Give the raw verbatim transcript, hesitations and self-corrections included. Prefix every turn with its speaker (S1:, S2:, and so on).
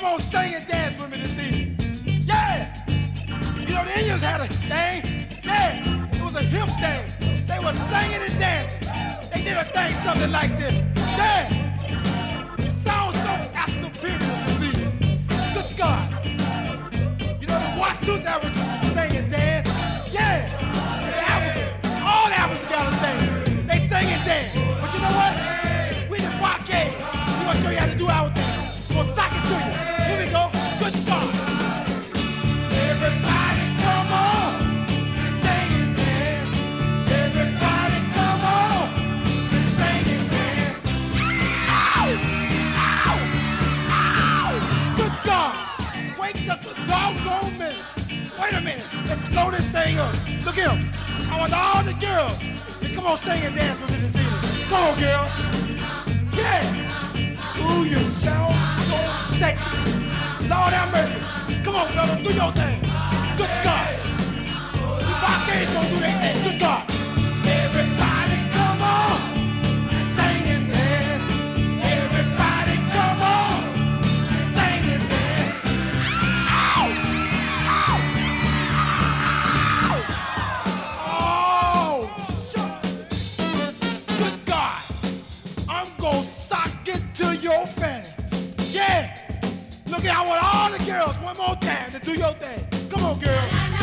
S1: Come on, sing and dance with me this evening. Yeah! You know, the Indians had a thing. Yeah! It was a hip thing. They were singing and dancing. They did a thing something like this. Yeah! It sounds so astrophysical this evening. Good God. You know, the Watu's Africans sing and dance. Yeah! The Africans, all the Africans got a thing. They sing and dance. But you know what? We the Waka. We're gonna show you how to do our thing. We're gonna sock it to you. Here we go. Good God. Everybody come on. Sing and dance. Everybody come on. Sing and dance. Ow! Ow! Ow! Good God. Wait just a doggone minute. Wait a minute. Let's slow this thing up. Look here. I want all the girls to come on sing and dance with me this evening. Come on, girl. Yeah. Ooh, you sound so sexy. Lord have mercy. Come on, brother, do your thing. Good God. The Waka gonna do their thing. Good God. Everybody come on. Sing and dance. Everybody come on. Sing and dance. Ow! Ow! Ow! Oh, shucks. Good God. I'm gonna sock it to your fanny. Yeah. Look at, I want all the girls one more time to do your thing. Come on, girls.